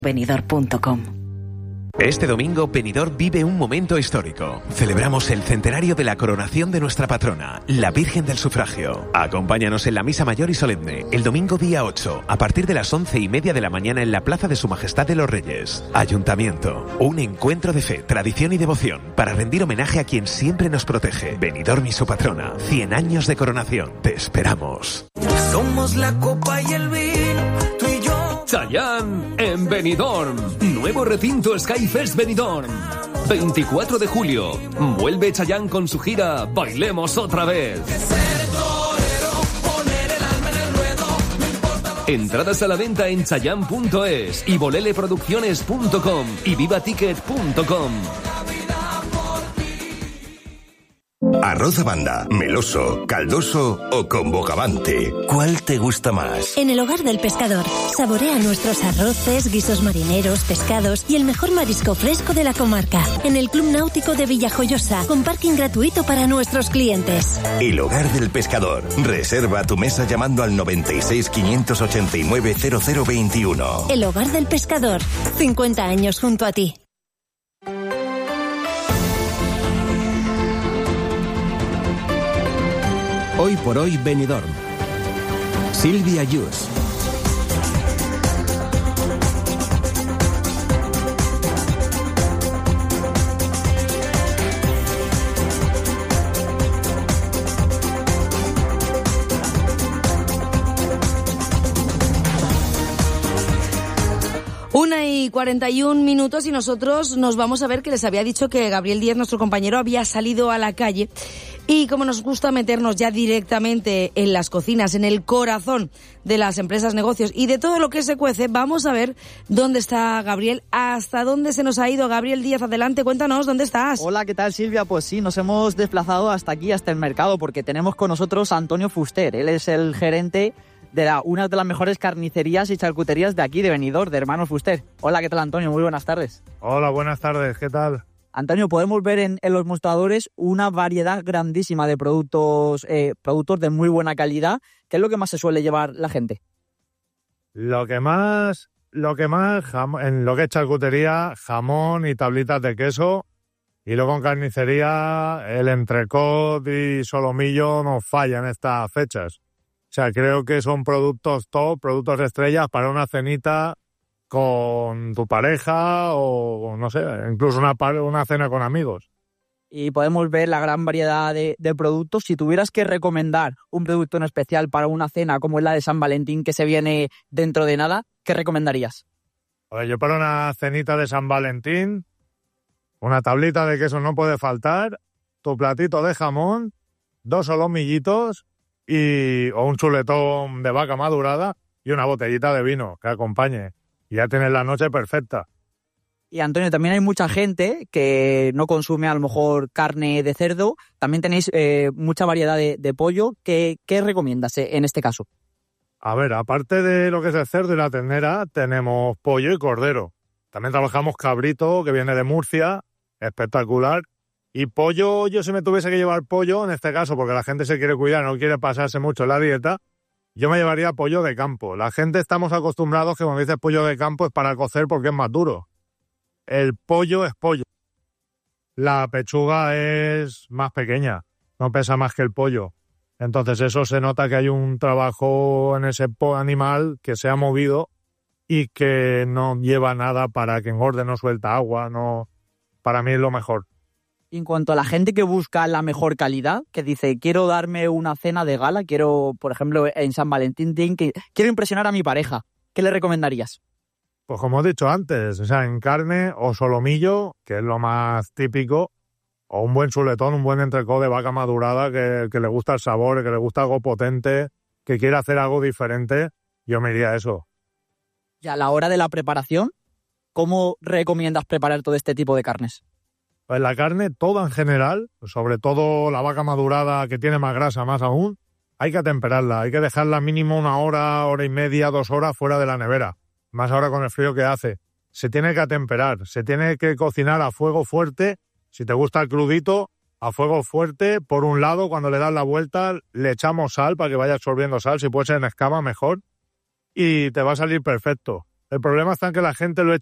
Benidorm.com. Este domingo, Benidorm vive un momento histórico. Celebramos el centenario de la coronación de nuestra patrona, la Virgen del Sufragio. Acompáñanos en la misa mayor y solemne, el domingo día 8, a partir de las 11:30 de la mañana en la Plaza de Su Majestad de los Reyes. Ayuntamiento, un encuentro de fe, tradición y devoción para rendir homenaje a quien siempre nos protege. Benidorm y su patrona, 100 años de coronación. Te esperamos. Somos la copa y el vino, tú y yo. Chayanne en Benidorm. Nuevo recinto Skyfest Benidorm. 24 de julio. Vuelve Chayanne con su gira Bailemos otra vez. Entradas a la venta en chayanne.es y boleleproducciones.com y vivaticket.com. ¿Arroz a banda, meloso, caldoso o con bogavante? ¿Cuál te gusta más? En el Hogar del Pescador, saborea nuestros arroces, guisos marineros, pescados y el mejor marisco fresco de la comarca. En el Club Náutico de Villajoyosa, con parking gratuito para nuestros clientes. El Hogar del Pescador. Reserva tu mesa llamando al 96 589 0021. El Hogar del Pescador, 50 años junto a ti. Hoy por hoy Benidorm. Silvia Yus. Una y 41 minutos y nosotros nos vamos a ver, que les había dicho que Gabriel Díaz, nuestro compañero, había salido a la calle. Y como nos gusta meternos ya directamente en las cocinas, en el corazón de las empresas, negocios y de todo lo que se cuece, vamos a ver dónde está Gabriel, hasta dónde se nos ha ido. Gabriel Díaz, adelante, cuéntanos, ¿dónde estás? Hola, ¿qué tal, Silvia? Pues sí, nos hemos desplazado hasta aquí, hasta el mercado, porque tenemos con nosotros a Antonio Fuster. Él es el gerente de una de las mejores carnicerías y charcuterías de aquí, de Benidorm, de Hermanos Fuster. Hola, ¿qué tal, Antonio? Muy buenas tardes. Hola, buenas tardes, ¿qué tal? Antonio, podemos ver en los mostradores una variedad grandísima de productos de muy buena calidad. ¿Qué es lo que más se suele llevar la gente? Lo que más, en lo que es charcutería, jamón y tablitas de queso. Y luego en carnicería, el entrecot y solomillo no fallan estas fechas. O sea, creo que son productos top, productos estrellas para una cenita con tu pareja o, no sé, incluso una cena con amigos. Y podemos ver la gran variedad de productos. Si tuvieras que recomendar un producto en especial para una cena como es la de San Valentín, que se viene dentro de nada, ¿qué recomendarías? Pues yo para una cenita de San Valentín, una tablita de queso no puede faltar, tu platito de jamón, 2 solomillitos o un chuletón de vaca madurada y una botellita de vino que acompañe. Y ya tienes la noche perfecta. Y Antonio, también hay mucha gente que no consume a lo mejor carne de cerdo. También tenéis mucha variedad de pollo. ¿Qué recomiendas en este caso? A ver, aparte de lo que es el cerdo y la ternera, tenemos pollo y cordero. También trabajamos cabrito, que viene de Murcia, espectacular. Y pollo, yo si me tuviese que llevar pollo, en este caso, porque la gente se quiere cuidar, no quiere pasarse mucho en la dieta, yo me llevaría pollo de campo. La gente estamos acostumbrados que cuando dices pollo de campo es para cocer porque es más duro. El pollo es pollo. La pechuga es más pequeña, no pesa más que el pollo. Entonces eso se nota que hay un trabajo en ese animal que se ha movido y que no lleva nada para que engorde, no suelta agua, no. Para mí es lo mejor. Y en cuanto a la gente que busca la mejor calidad, que dice, quiero darme una cena de gala, quiero, por ejemplo, en San Valentín, quiero impresionar a mi pareja, ¿qué le recomendarías? Pues como he dicho antes, o sea, en carne o solomillo, que es lo más típico, o un buen chuletón, un buen entrecot de vaca madurada que le gusta el sabor, que le gusta algo potente, que quiere hacer algo diferente, yo me iría a eso. Y a la hora de la preparación, ¿cómo recomiendas preparar todo este tipo de carnes? Pues la carne, toda en general, sobre todo la vaca madurada que tiene más grasa, más aún, hay que atemperarla, hay que dejarla mínimo 1 hora, hora y media, 2 horas fuera de la nevera. Más ahora con el frío que hace. Se tiene que atemperar, se tiene que cocinar a fuego fuerte. Si te gusta el crudito, a fuego fuerte. Por un lado, cuando le das la vuelta, le echamos sal para que vaya absorbiendo sal. Si puede ser en escama, mejor. Y te va a salir perfecto. El problema está en que la gente lo echa